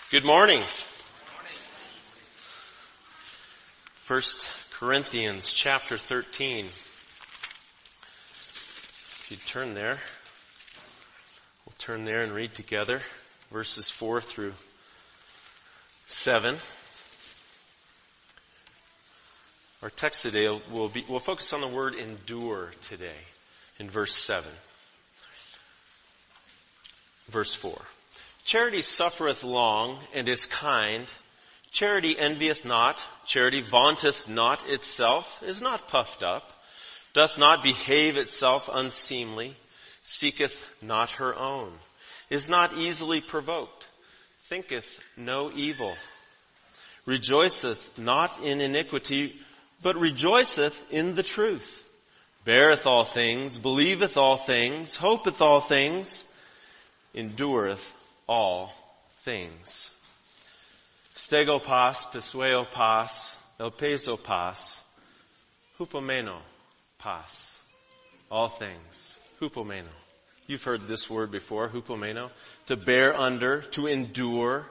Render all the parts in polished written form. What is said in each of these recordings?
Good morning. 1 Corinthians chapter 13. If you turn there, we'll turn there and read together verses 4 through 7. Our text today we'll focus on the word endure today in verse 7. Verse 4. Charity suffereth long and is kind. Charity envieth not. Charity vaunteth not itself, is not puffed up, doth not behave itself unseemly, seeketh not her own, is not easily provoked, thinketh no evil, rejoiceth not in iniquity, but rejoiceth in the truth, beareth all things, believeth all things, hopeth all things, endureth all things. Stego pas, pisueo pas, elpeso pas, hupomeno pas. All things. Hupomeno. You've heard this word before, hupomeno. To bear under, to endure.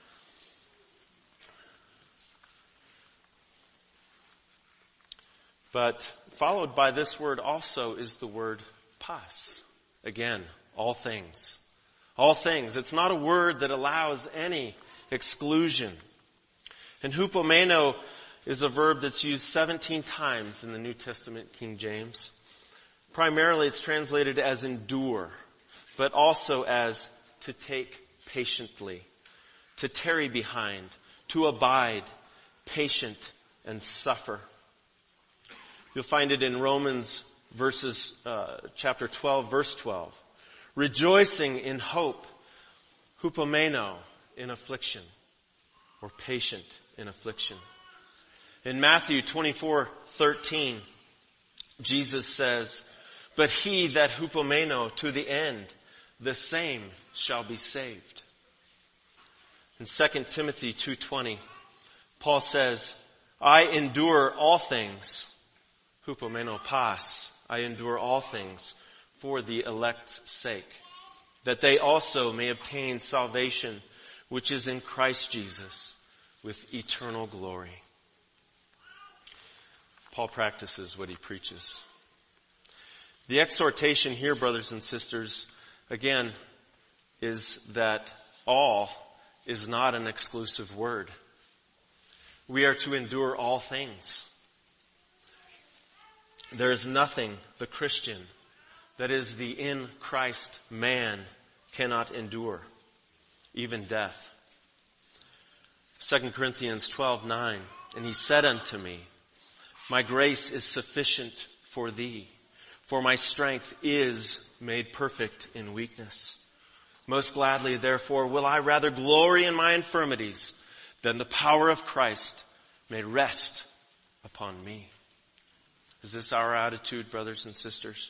But followed by this word also is the word pas. Again, all things. All things. It's not a word that allows any exclusion. And hupomeno is a verb that's used 17 times in the New Testament King James. Primarily it's translated as endure, but also as to take patiently, to tarry behind, to abide, patient, and suffer. You'll find it in Romans chapter 12, verse 12. Rejoicing in hope, hupomeno in affliction, or patient in affliction. In Matthew 24:13, Jesus says, "But he that hupomeno to the end, the same shall be saved." In 2 Timothy 2:20, Paul says, "I endure all things, hupomeno pas, I endure all things, for the elect's sake, that they also may obtain salvation which is in Christ Jesus with eternal glory." Paul practices what he preaches. The exhortation here, brothers and sisters, again, is that all is not an exclusive word. We are to endure all things. There is nothing the Christian, that is the in Christ man, cannot endure, even death. 2 Corinthians 12:9, "And he said unto me, My grace is sufficient for thee, for my strength is made perfect in weakness. Most gladly, therefore, will I rather glory in my infirmities, than the power of Christ may rest upon me." Is this our attitude, brothers and sisters?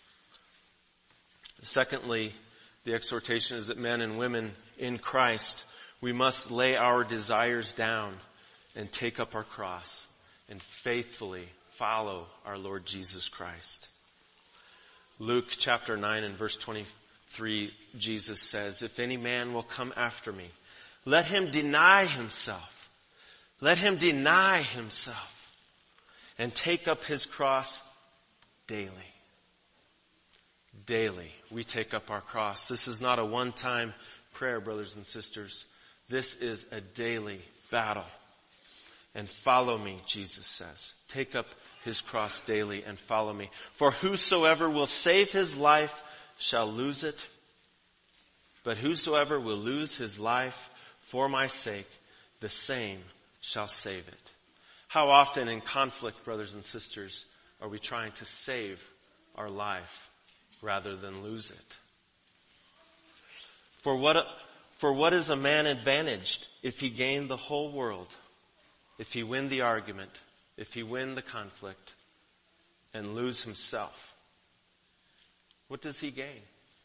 Secondly, the exhortation is that men and women in Christ, we must lay our desires down and take up our cross and faithfully follow our Lord Jesus Christ. Luke chapter 9 and verse 23, Jesus says, "If any man will come after me, let him deny himself. Let him deny himself and take up his cross daily." Daily, we take up our cross. This is not a one-time prayer, brothers and sisters. This is a daily battle. "And follow me," Jesus says. Take up his cross daily and follow me. "For whosoever will save his life shall lose it. But whosoever will lose his life for my sake, the same shall save it." How often in conflict, brothers and sisters, are we trying to save our life rather than lose it? For what is a man advantaged if he gain the whole world, if he win the argument, if he win the conflict, and lose himself? What does he gain?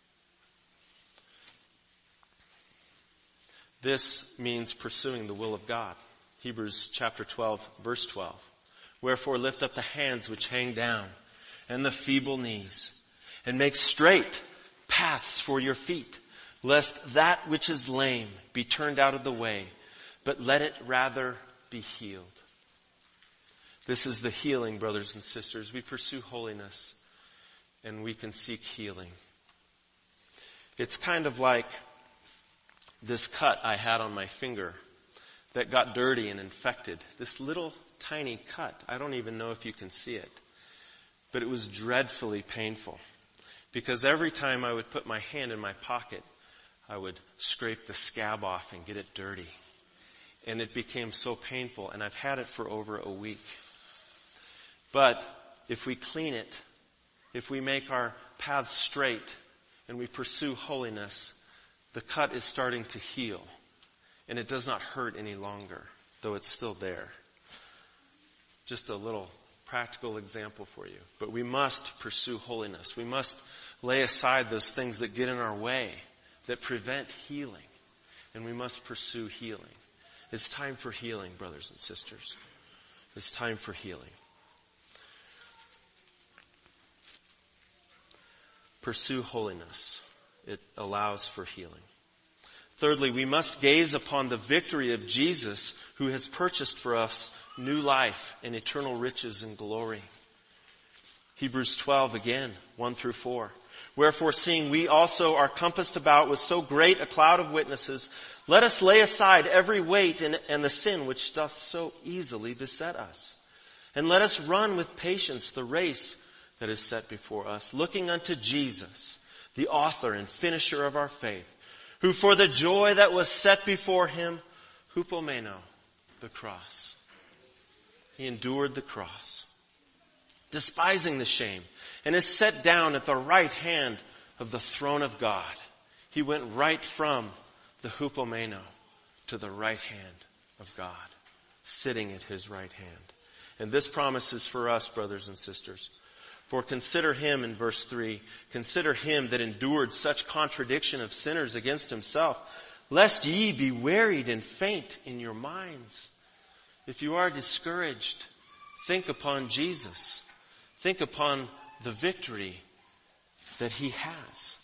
This means pursuing the will of God. Hebrews chapter 12, verse 12. "Wherefore lift up the hands which hang down, and the feeble knees, and make straight paths for your feet, lest that which is lame be turned out of the way, but let it rather be healed. This is the healing, brothers and sisters. We pursue holiness and we can seek healing. It's kind of like this cut I had on my finger that got dirty and infected. This little tiny cut. I don't even know if you can see it. But it was dreadfully painful. Because every time I would put my hand in my pocket, I would scrape the scab off and get it dirty. And it became so painful, and I've had it for over a week. But if we clean it, if we make our path straight, and we pursue holiness, the cut is starting to heal. And it does not hurt any longer, though it's still there. Just a little practical example for you. But we must pursue holiness. We must lay aside those things that get in our way, that prevent healing. And we must pursue healing. It's time for healing, brothers and sisters. It's time for healing. Pursue holiness. It allows for healing. Thirdly, we must gaze upon the victory of Jesus, who has purchased for us new life and eternal riches and glory. Hebrews 12 again, 1 through 4. Wherefore, seeing we also are compassed about with so great a cloud of witnesses, let us lay aside every weight and the sin which doth so easily beset us. And let us run with patience the race that is set before us, looking unto Jesus, the author and finisher of our faith, who for the joy that was set before him, hupomeno, the cross. He endured the cross, despising the shame, and is set down at the right hand of the throne of God. He went right from the hupomeno to the right hand of God, sitting at his right hand. And this promise is for us, brothers and sisters. For consider him, in verse 3, consider him that endured such contradiction of sinners against himself, lest ye be wearied and faint in your minds. If you are discouraged, think upon Jesus. Think upon the victory that he has.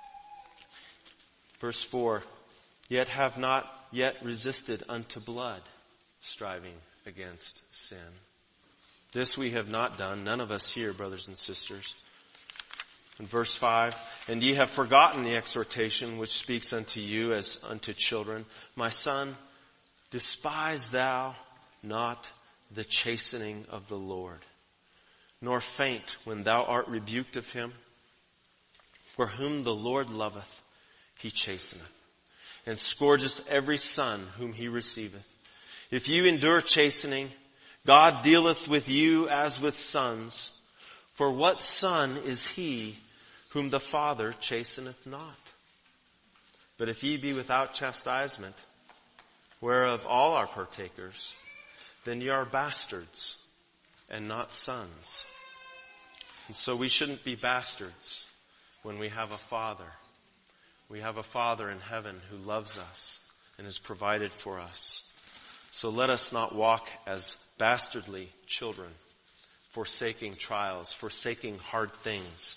Verse 4, yet have not yet resisted unto blood, striving against sin. This we have not done, none of us here, brothers and sisters. In verse 5, and ye have forgotten the exhortation which speaks unto you as unto children. My son, despise thou not the chastening of the Lord, nor faint when thou art rebuked of him. For whom the Lord loveth, he chasteneth, and scourgeth every son whom he receiveth. If you endure chastening, God dealeth with you as with sons. For what son is he whom the Father chasteneth not? But if ye be without chastisement, whereof all are partakers, then ye are bastards and not sons. And so we shouldn't be bastards when we have a Father. We have a Father in heaven who loves us and has provided for us. So let us not walk as bastardly children, forsaking trials, forsaking hard things.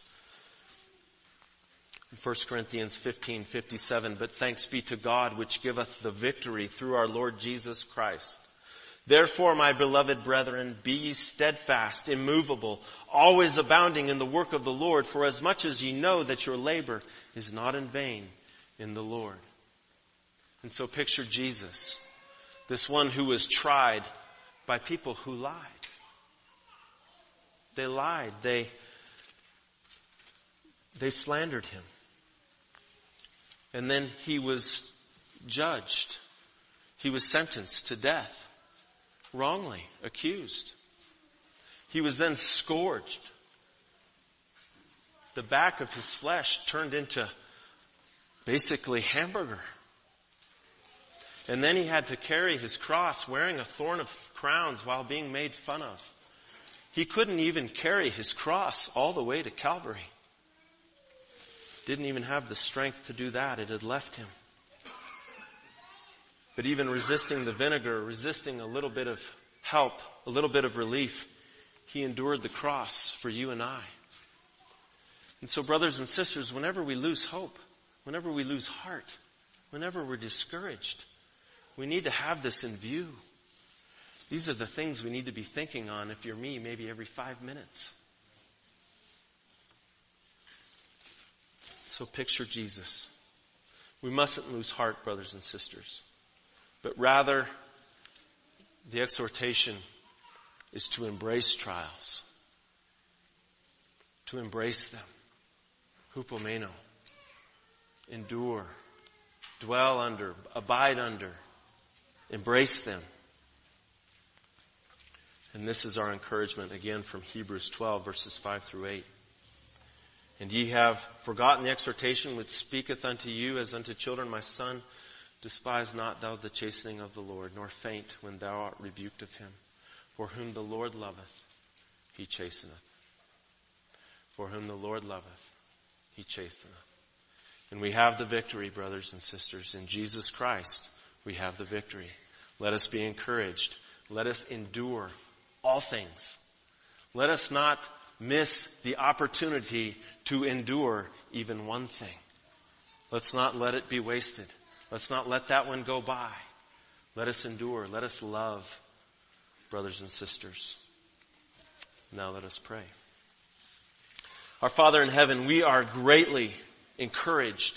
1 Corinthians 15:57, but thanks be to God which giveth the victory through our Lord Jesus Christ. Therefore, my beloved brethren, be ye steadfast, immovable, always abounding in the work of the Lord, for as much as ye know that your labor is not in vain in the Lord. And so picture Jesus, this one who was tried by people who lied. They lied. They slandered him. And then he was judged. He was sentenced to death, wrongly accused. He was then scourged. The back of his flesh turned into basically hamburger. And then he had to carry his cross wearing a thorn of crowns while being made fun of. He couldn't even carry his cross all the way to Calvary. Didn't even have the strength to do that. It had left him. But even resisting the vinegar, resisting a little bit of help, a little bit of relief, he endured the cross for you and I. And so, brothers and sisters, whenever we lose hope, whenever we lose heart, whenever we're discouraged. We need to have this in view. These are the things we need to be thinking on, if you're me, maybe every 5 minutes. So picture Jesus. We mustn't lose heart, brothers and sisters. But rather, the exhortation is to embrace trials. To embrace them. Hupomeno. Endure. Dwell under. Abide under. Embrace them. And this is our encouragement again from Hebrews 12 verses 5 through 8. And ye have forgotten the exhortation which speaketh unto you as unto children, my son, despise not thou the chastening of the Lord, nor faint when thou art rebuked of him. For whom the Lord loveth, he chasteneth. For whom the Lord loveth, he chasteneth. And we have the victory, brothers and sisters. In Jesus Christ, we have the victory. Let us be encouraged. Let us endure all things. Let us not miss the opportunity to endure even one thing. Let's not let it be wasted. Let's not let that one go by. Let us endure. Let us love, brothers and sisters. Now let us pray. Our Father in heaven, we are greatly encouraged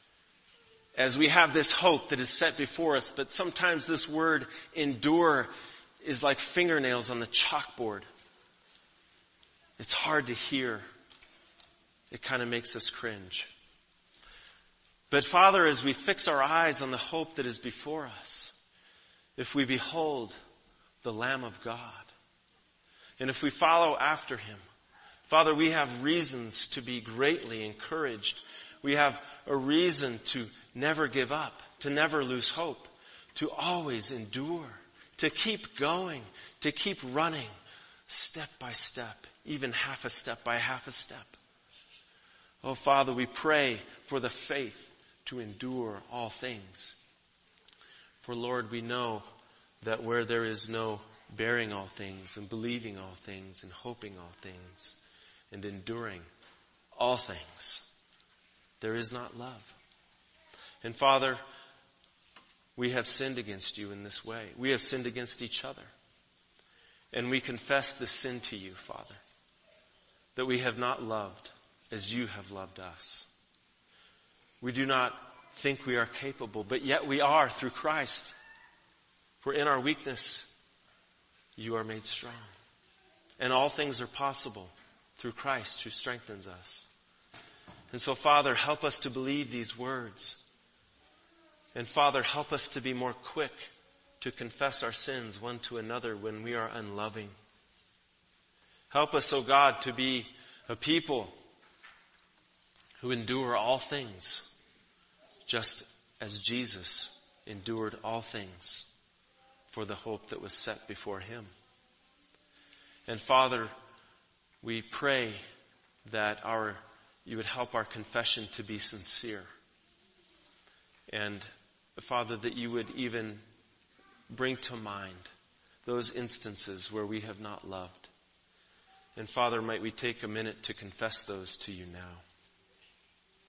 as we have this hope that is set before us, but sometimes this word endure is like fingernails on the chalkboard. It's hard to hear. It kind of makes us cringe. But Father, as we fix our eyes on the hope that is before us, if we behold the Lamb of God, and if we follow after Him, Father, we have reasons to be greatly encouraged. We have a reason to never give up, to never lose hope, to always endure, to keep going, to keep running step by step, even half a step by half a step. Oh, Father, we pray for the faith to endure all things. For, Lord, we know that where there is no bearing all things and believing all things and hoping all things and enduring all things, there is not love. And Father, we have sinned against you in this way. We have sinned against each other. And we confess this sin to you, Father, that we have not loved as you have loved us. We do not think we are capable, but yet we are through Christ. For in our weakness, you are made strong. And all things are possible through Christ who strengthens us. And so, Father, help us to believe these words. And Father, help us to be more quick to confess our sins one to another when we are unloving. Help us, O God, to be a people who endure all things, just as Jesus endured all things for the hope that was set before Him. And Father, we pray that you would help our confession to be sincere. And Father, that you would even bring to mind those instances where we have not loved. And Father, might we take a minute to confess those to you now.